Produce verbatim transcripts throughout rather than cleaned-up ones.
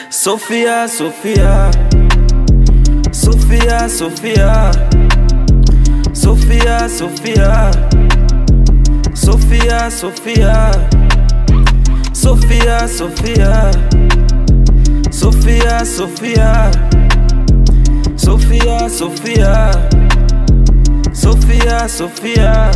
Sofia, Sofia, Sofia, Sofia, Sofia, Sofia, Sofia, Sofia, Sofia, Sofia, Sofia, Sofia, Sofia, Sofia, Sofia, Sofia.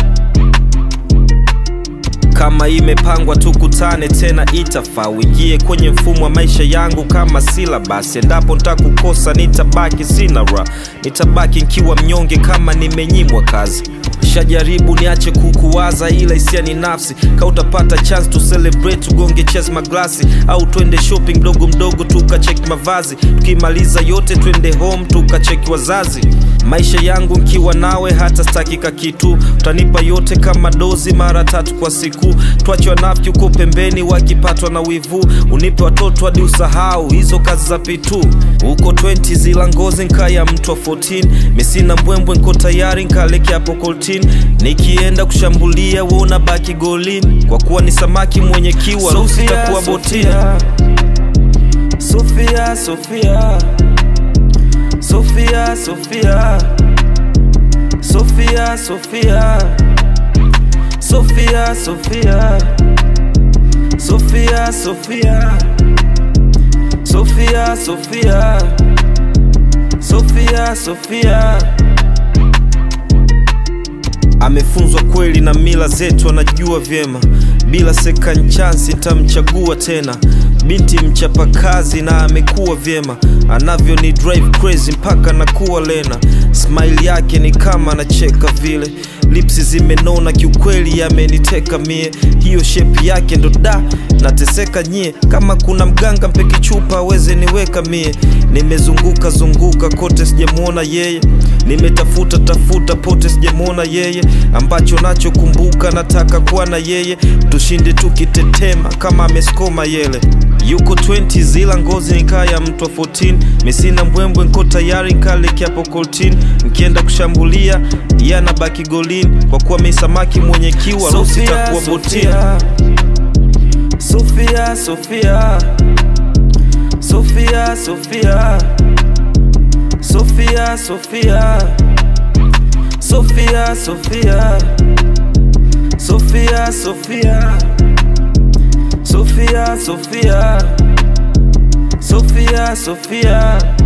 Kama imepangwa tukutane tena itafaa, uingie kwenye mfumo wa maisha yangu kama syllabus. Endapo nitakukosa nitabaki sina raha, nitabaki nikiwa mnyonge kama nimenyimwa kazi. Shajaribu niache kukuwaza ila hisia ni nafsi. Ka utapata chance to celebrate tugonge chess maglasi, au twende shopping mdogo mdogo tukacheck mavazi. Tukimaliza yote twende home tukacheck wazazi. Maisha yangu nkiwa nawe hata stakika kitu, utanipa yote kama dozi mara tatu kwa siku. Tuache wanafiki uko pembeni wakipatwa na wivu, unipe watoto hadi usahau hizo kazi za pitu. Uko twenty zila ngozi nkaya mtu wa fourteen, misina mbwembwe nko tayari nkaleke hapo koltin. Nikienda kushambulia wona baki golin, kwa kuwa ni samaki mwenye kiwa rusi takuwa botin. Sofia, Sofia, Sofia, Sofia, Sofia, Sofia, Sofia, Sofia, Sofia, Sofia, Sofia, Sofia, Sofia, Sofia. Amefunzwa kweli na mila zetu anajua vyema, bila second chance nitamchagua tena. Binti mchapa kazi na amekuwa vyema, anavyo ni drive crazy mpaka nakuwa lena. Smile yake ni kama anacheka vile, lips zimenona kiukweli yameniteka mie. Hiyo shape yake ndo da nateseka nyie, kama kuna mganga mpeki chupa aweze niweka mie. Nimezunguka zunguka kote sijamuona yeye, nimetafuta tafuta pote sijamuona yeye. Ambacho nacho kumbuka nataka kuwa na yeye, tushinde tukitetema kama ameskoma yele. Yuko twenty zila ngozi nikaya mtu wa fourteen, misina mbwembwe nko tayari nkaleke hapo koltin. Nkienda kushambulia yana baki golin, kwa kuwa misamaki mwenye kiwa rusi takuwa botin. Sofia, Sofia, Sofia, Sofia, Sofia, Sofia, Sofia, Sofia, Sofia, Sofia, Sofia, Sofia, Sofia, Sofia.